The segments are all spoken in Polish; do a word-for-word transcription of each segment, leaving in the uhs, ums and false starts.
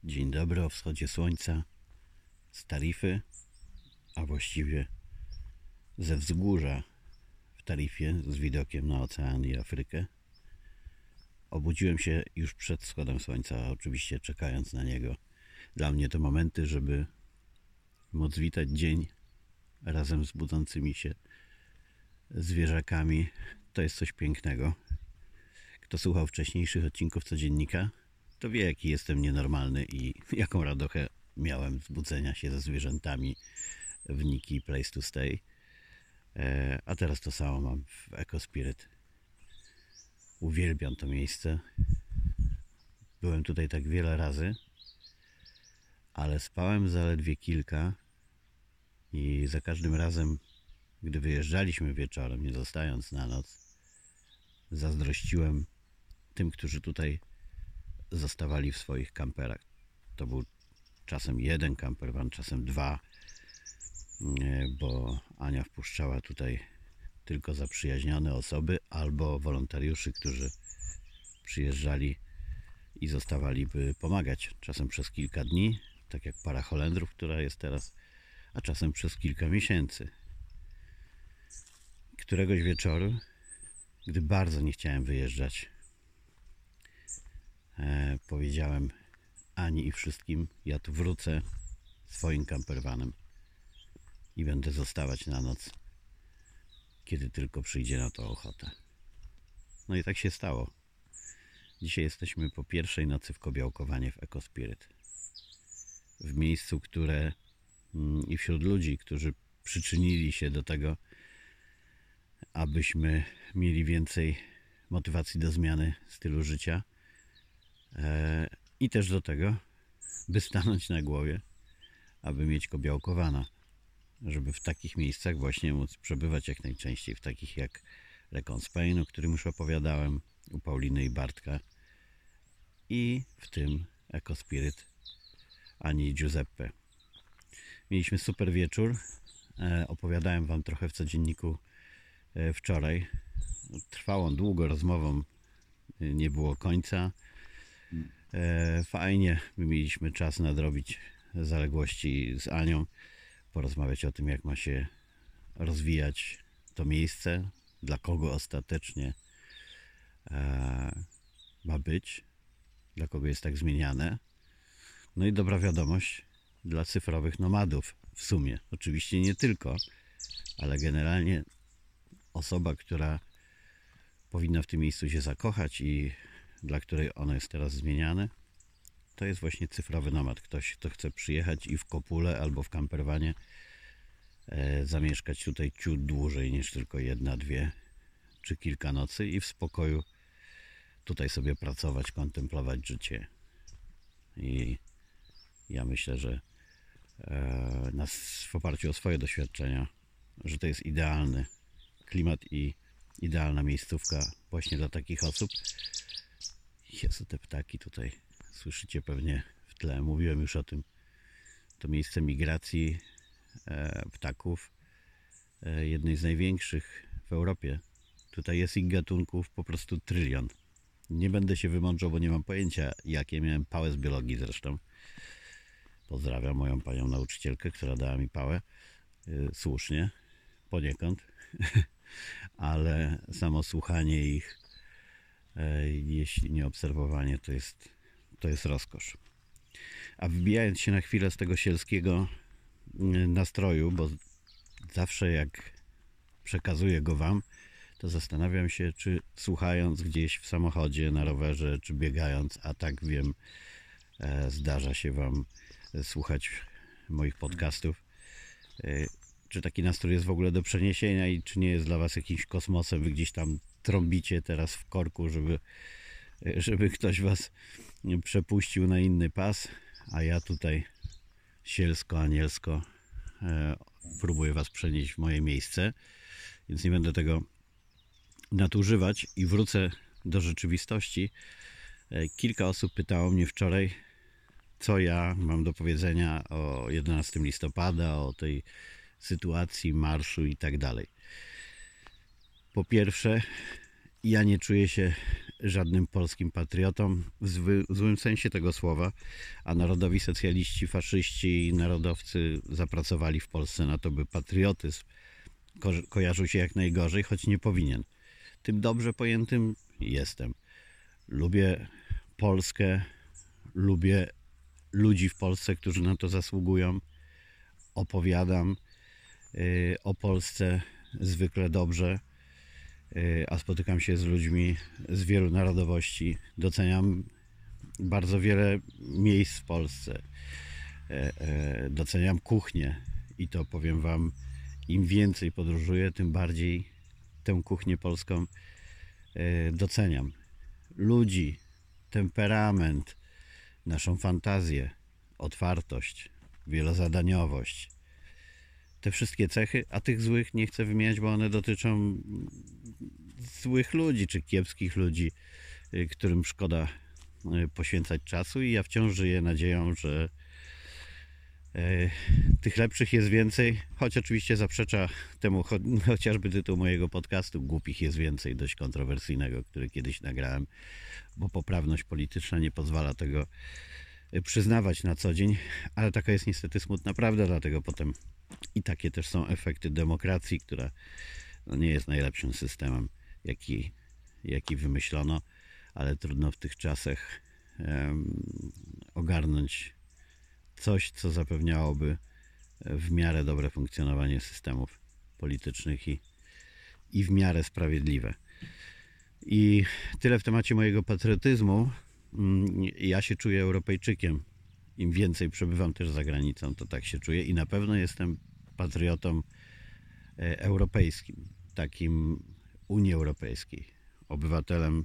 Dzień dobry o wschodzie słońca z Tarify, a właściwie ze wzgórza w Tarifie z widokiem na ocean i Afrykę. Obudziłem się już przed wschodem słońca, oczywiście czekając na niego. Dla mnie to momenty, żeby móc witać dzień razem z budzącymi się zwierzakami. To jest coś pięknego. Kto słuchał wcześniejszych odcinków Codziennika, to wie, jaki jestem nienormalny i jaką radochę miałem z budzenia się ze zwierzętami w Niki Place to Stay. A teraz to samo mam w EcoSpirit. Uwielbiam to miejsce. Byłem tutaj tak wiele razy, ale spałem zaledwie kilka i za każdym razem, gdy wyjeżdżaliśmy wieczorem, nie zostając na noc, zazdrościłem tym, którzy tutaj zostawali w swoich kamperach. To był czasem jeden campervan, czasem dwa, bo Ania wpuszczała tutaj tylko zaprzyjaźnione osoby albo wolontariuszy, którzy przyjeżdżali i zostawali, by pomagać. Czasem przez kilka dni, tak jak para Holendrów, która jest teraz, a czasem przez kilka miesięcy. Któregoś wieczoru, gdy bardzo nie chciałem wyjeżdżać, e, powiedziałem Ani i wszystkim: ja tu wrócę swoim campervanem i będę zostawać na noc, kiedy tylko przyjdzie na to ochota. No i tak się stało. Dzisiaj jesteśmy po pierwszej nocy w Kobiałkowanie w EcoSpirit. W miejscu, które i wśród ludzi, którzy przyczynili się do tego, abyśmy mieli więcej motywacji do zmiany stylu życia i też do tego, by stanąć na głowie, aby mieć Kobiałkowana, żeby w takich miejscach właśnie móc przebywać jak najczęściej, w takich jak Recon Spain, o którym już opowiadałem, u Pauliny i Bartka, i w tym EcoSpirit Ani i Giuseppe. Mieliśmy super wieczór. E, opowiadałem wam trochę w codzienniku e, wczoraj. Trwał on długo, rozmową e, nie było końca. E, fajnie, my mieliśmy czas nadrobić zaległości z Anią, porozmawiać o tym, jak ma się rozwijać to miejsce, dla kogo ostatecznie e, ma być, dla kogo jest tak zmieniane. No i dobra wiadomość dla cyfrowych nomadów w sumie. Oczywiście nie tylko, ale generalnie osoba, która powinna w tym miejscu się zakochać i dla której ono jest teraz zmieniane, to jest właśnie cyfrowy nomad. Ktoś, kto chce przyjechać i w kopule albo w campervanie e, zamieszkać tutaj ciut dłużej niż tylko jedna, dwie czy kilka nocy i w spokoju tutaj sobie pracować, kontemplować życie. I ja myślę, że e, nas, w oparciu o swoje doświadczenia, że to jest idealny klimat i idealna miejscówka właśnie dla takich osób. Jezu, te ptaki tutaj słyszycie pewnie w tle. Mówiłem już o tym. To miejsce migracji e, ptaków, e, jednej z największych w Europie. Tutaj jest ich gatunków po prostu trylion. Nie będę się wymądrzał, bo nie mam pojęcia jakie. Miałem pałę z biologii zresztą. Pozdrawiam moją panią nauczycielkę, która dała mi pałę. Yy, słusznie, poniekąd. Ale samo słuchanie ich, yy, jeśli nie obserwowanie, to jest, to jest rozkosz. A wybijając się na chwilę z tego sielskiego yy, nastroju, bo zawsze jak przekazuję go wam, to zastanawiam się, czy słuchając gdzieś w samochodzie, na rowerze, czy biegając, a tak wiem, e, zdarza się wam słuchać moich podcastów, e, czy taki nastrój jest w ogóle do przeniesienia i czy nie jest dla was jakimś kosmosem, wy gdzieś tam trąbicie teraz w korku, żeby, żeby ktoś was przepuścił na inny pas, a ja tutaj sielsko, anielsko e, próbuję was przenieść w moje miejsce, więc nie będę tego nadużywać i wrócę do rzeczywistości. Kilka osób pytało mnie wczoraj, co ja mam do powiedzenia o jedenastego listopada, o tej sytuacji, marszu i tak dalej. Po pierwsze, ja nie czuję się żadnym polskim patriotą w zły, w złym sensie tego słowa, a narodowi socjaliści, faszyści i narodowcy zapracowali w Polsce na to, by patriotyzm ko kojarzył się jak najgorzej, choć nie powinien. Tym dobrze pojętym jestem. Lubię Polskę, lubię ludzi w Polsce, którzy na to zasługują. Opowiadam yy, o Polsce zwykle dobrze, yy, a spotykam się z ludźmi z wielu narodowości. Doceniam bardzo wiele miejsc w Polsce. Yy, yy, doceniam kuchnię i to powiem wam, im więcej podróżuję, tym bardziej tę kuchnię polską yy, doceniam. Ludzi, temperament, naszą fantazję, otwartość, wielozadaniowość. Te wszystkie cechy, a tych złych nie chcę wymieniać, bo one dotyczą złych ludzi, czy kiepskich ludzi, którym szkoda poświęcać czasu, i ja wciąż żyję nadzieją, że tych lepszych jest więcej, choć oczywiście zaprzecza temu chociażby tytuł mojego podcastu "Głupich jest więcej", dość kontrowersyjnego, który kiedyś nagrałem, bo poprawność polityczna nie pozwala tego przyznawać na co dzień, ale taka jest niestety smutna prawda, dlatego potem i takie też są efekty demokracji, która no nie jest najlepszym systemem, jaki, jaki wymyślono, ale trudno w tych czasach um, ogarnąć coś, co zapewniałoby w miarę dobre funkcjonowanie systemów politycznych i, i w miarę sprawiedliwe. I tyle w temacie mojego patriotyzmu. Ja się czuję Europejczykiem. Im więcej przebywam też za granicą, to tak się czuję i na pewno jestem patriotą europejskim, takim Unii Europejskiej, obywatelem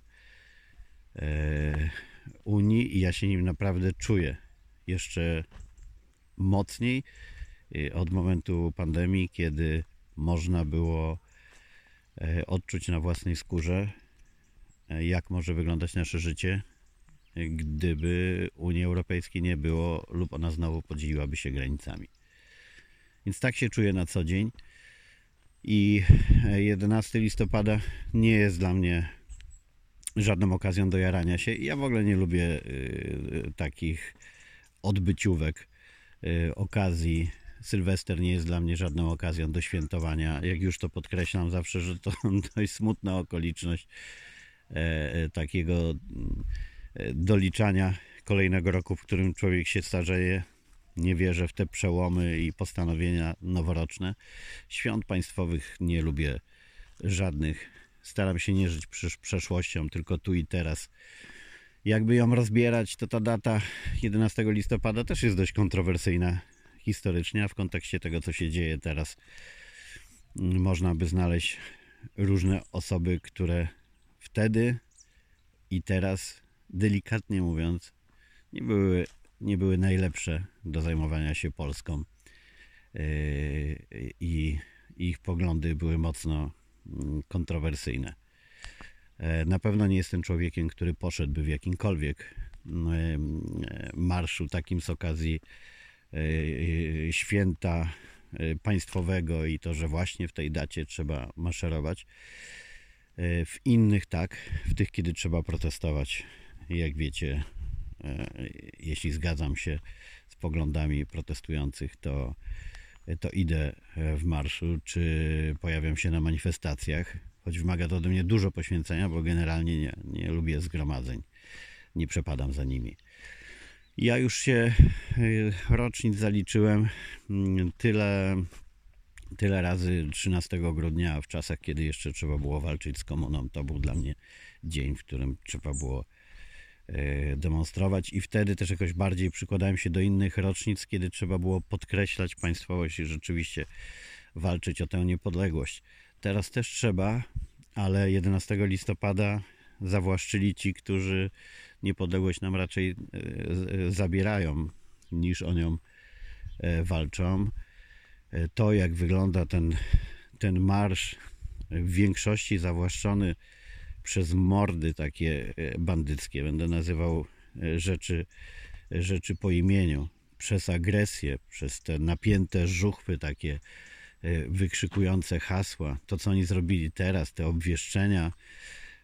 Unii, i ja się nim naprawdę czuję jeszcze mocniej od momentu pandemii, kiedy można było odczuć na własnej skórze, jak może wyglądać nasze życie, gdyby Unii Europejskiej nie było lub ona znowu podzieliłaby się granicami. Więc tak się czuję na co dzień i jedenastego listopada nie jest dla mnie żadną okazją do jarania się. Ja w ogóle nie lubię y, takich odbyciówek, y, okazji. Sylwester nie jest dla mnie żadną okazją do świętowania. Jak już to podkreślam zawsze, że to dość smutna okoliczność e, takiego e, doliczania kolejnego roku, w którym człowiek się starzeje. Nie wierzę w te przełomy i postanowienia noworoczne. Świąt państwowych nie lubię żadnych. Staram się nie żyć przeszłością, tylko tu i teraz. Jakby ją rozbierać, to ta data jedenastego listopada też jest dość kontrowersyjna historycznie, a w kontekście tego, co się dzieje teraz, można by znaleźć różne osoby, które wtedy i teraz, delikatnie mówiąc, nie były, nie były najlepsze do zajmowania się Polską i ich poglądy były mocno kontrowersyjne. Na pewno nie jestem człowiekiem, który poszedłby w jakimkolwiek marszu takim z okazji święta państwowego i to, że właśnie w tej dacie trzeba maszerować. W innych tak, w tych, kiedy trzeba protestować. Jak wiecie, jeśli zgadzam się z poglądami protestujących, to, to idę w marszu, czy pojawiam się na manifestacjach, choć wymaga to ode mnie dużo poświęcenia, bo generalnie nie, nie lubię zgromadzeń, nie przepadam za nimi. Ja już się rocznic zaliczyłem tyle, tyle razy trzynastego grudnia, w czasach, kiedy jeszcze trzeba było walczyć z komuną. To był dla mnie dzień, w którym trzeba było demonstrować, i wtedy też jakoś bardziej przykładałem się do innych rocznic, kiedy trzeba było podkreślać państwowość i rzeczywiście walczyć o tę niepodległość. Teraz też trzeba, ale jedenastego listopada zawłaszczyli ci, którzy niepodległość nam raczej zabierają, niż o nią walczą. To, jak wygląda ten, ten marsz, w większości zawłaszczony przez mordy takie bandyckie, będę nazywał rzeczy, rzeczy po imieniu, przez agresję, przez te napięte żuchwy, takie wykrzykujące hasła, to co oni zrobili teraz, te obwieszczenia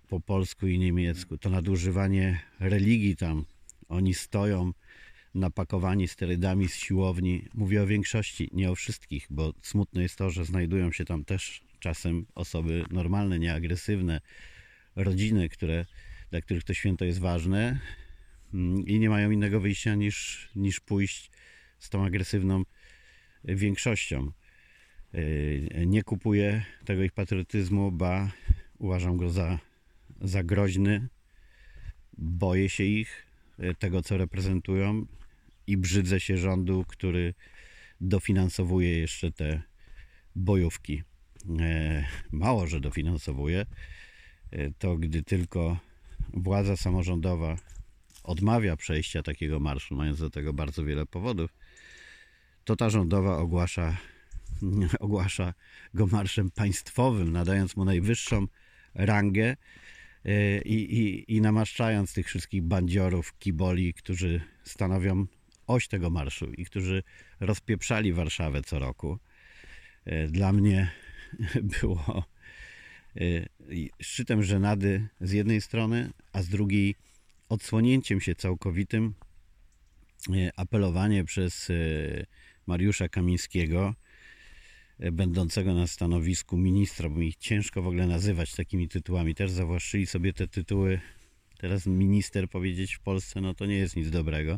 po polsku i niemiecku, to nadużywanie religii tam. Oni stoją napakowani sterydami z siłowni. Mówię o większości, nie o wszystkich, bo smutne jest to, że znajdują się tam też czasem osoby normalne, nieagresywne, rodziny, które, dla których to święto jest ważne i nie mają innego wyjścia niż, niż pójść z tą agresywną większością. Nie kupuję tego ich patriotyzmu, ba uważam go za, za groźny, boję się ich, tego co reprezentują i brzydzę się rządu, który dofinansowuje jeszcze te bojówki. Mało, że dofinansowuje, to gdy tylko władza samorządowa odmawia przejścia takiego marszu, mając do tego bardzo wiele powodów, to ta rządowa ogłasza, ogłasza go marszem państwowym, nadając mu najwyższą rangę i, i, i namaszczając tych wszystkich bandziorów, kiboli, którzy stanowią oś tego marszu i którzy rozpieprzali Warszawę co roku. Dla mnie było szczytem żenady z jednej strony, a z drugiej odsłonięciem się całkowitym apelowanie przez Mariusza Kamińskiego, będącego na stanowisku ministra, bo ich ciężko w ogóle nazywać takimi tytułami. Też zawłaszczyli sobie te tytuły. Teraz minister powiedzieć w Polsce, no to nie jest nic dobrego.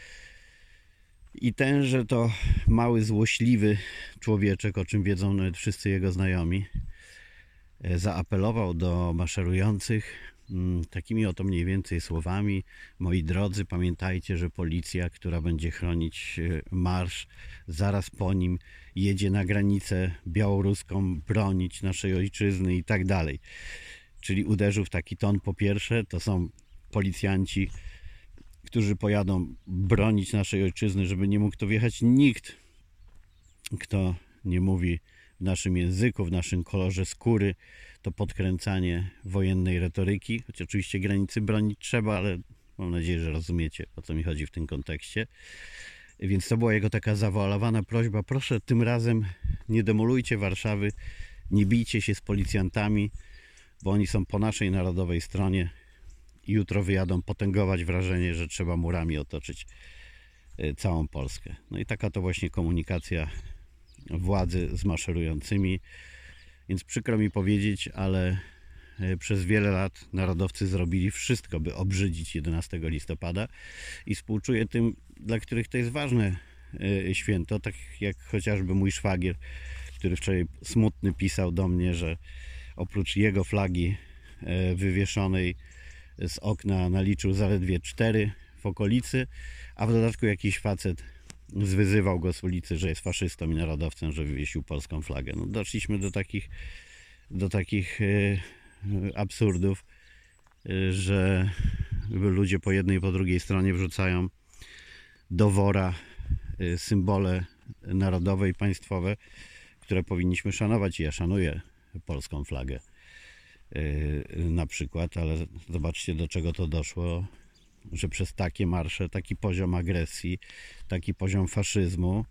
I tenże to mały, złośliwy człowieczek, o czym wiedzą nawet wszyscy jego znajomi, zaapelował do maszerujących takimi oto mniej więcej słowami: moi drodzy, pamiętajcie, że policja, która będzie chronić marsz, zaraz po nim jedzie na granicę białoruską bronić naszej ojczyzny i tak dalej. Czyli uderzył w taki ton. Po pierwsze, to są policjanci, którzy pojadą bronić naszej ojczyzny, żeby nie mógł to wjechać nikt, kto nie mówi w naszym języku, w naszym kolorze skóry. To podkręcanie wojennej retoryki, choć oczywiście granicy bronić trzeba, ale mam nadzieję, że rozumiecie, o co mi chodzi w tym kontekście. Więc to była jego taka zawoalowana prośba: proszę, tym razem nie demolujcie Warszawy, nie bijcie się z policjantami, bo oni są po naszej narodowej stronie i jutro wyjadą potęgować wrażenie, że trzeba murami otoczyć całą Polskę. No i taka to właśnie komunikacja władzy z maszerującymi. Więc przykro mi powiedzieć, ale przez wiele lat narodowcy zrobili wszystko, by obrzydzić jedenastego listopada i współczuję tym, dla których to jest ważne święto, tak jak chociażby mój szwagier, który wczoraj smutny pisał do mnie, że oprócz jego flagi wywieszonej z okna naliczył zaledwie cztery w okolicy, a w dodatku jakiś facet zwyzywał go z ulicy, że jest faszystą i narodowcem, że wywiesił polską flagę. No, doszliśmy do takich, do takich e, absurdów, e, że ludzie po jednej i po drugiej stronie wrzucają do wora e, symbole narodowe i państwowe, które powinniśmy szanować. I ja szanuję polską flagę e, na przykład, ale zobaczcie, do czego to doszło, że przez takie marsze, taki poziom agresji, taki poziom faszyzmu,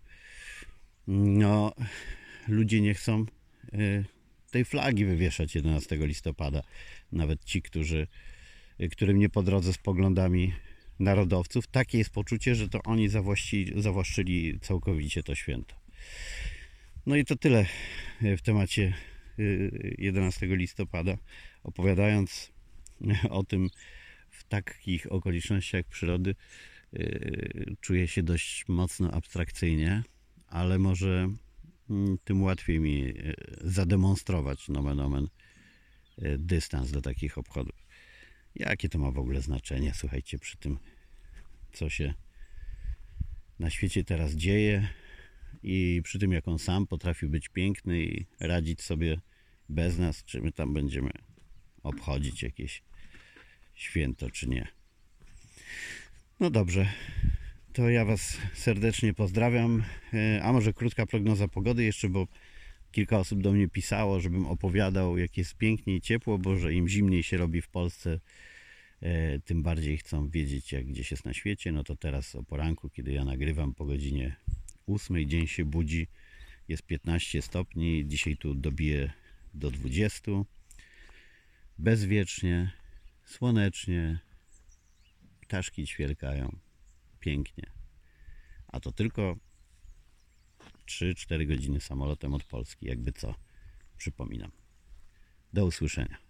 no ludzie nie chcą tej flagi wywieszać jedenastego listopada. Nawet ci, którzy, którym nie po drodze z poglądami narodowców. Takie jest poczucie, że to oni zawłaszczyli, zawłaszczyli całkowicie to święto. No i to tyle w temacie jedenastego listopada. Opowiadając o tym w takich okolicznościach przyrody, yy, czuję się dość mocno abstrakcyjnie, ale może yy, tym łatwiej mi yy, zademonstrować nomen omen yy, dystans do takich obchodów. Jakie to ma w ogóle znaczenie, słuchajcie, przy tym, co się na świecie teraz dzieje i przy tym, jak on sam potrafił być piękny i radzić sobie bez nas, czy my tam będziemy obchodzić jakieś święto, czy nie. No dobrze, to ja Was serdecznie pozdrawiam. A może krótka prognoza pogody jeszcze, bo kilka osób do mnie pisało, żebym opowiadał, jak jest pięknie i ciepło, bo że im zimniej się robi w Polsce, tym bardziej chcą wiedzieć, jak gdzieś jest na świecie. No to teraz o poranku, kiedy ja nagrywam, po godzinie ósmej, dzień się budzi, jest piętnaście stopni, dzisiaj tu dobije do dwudziestu. bezwiecznie, słonecznie, ptaszki ćwierkają pięknie. A to tylko trzy cztery godziny samolotem od Polski, jakby co, przypominam. Do usłyszenia.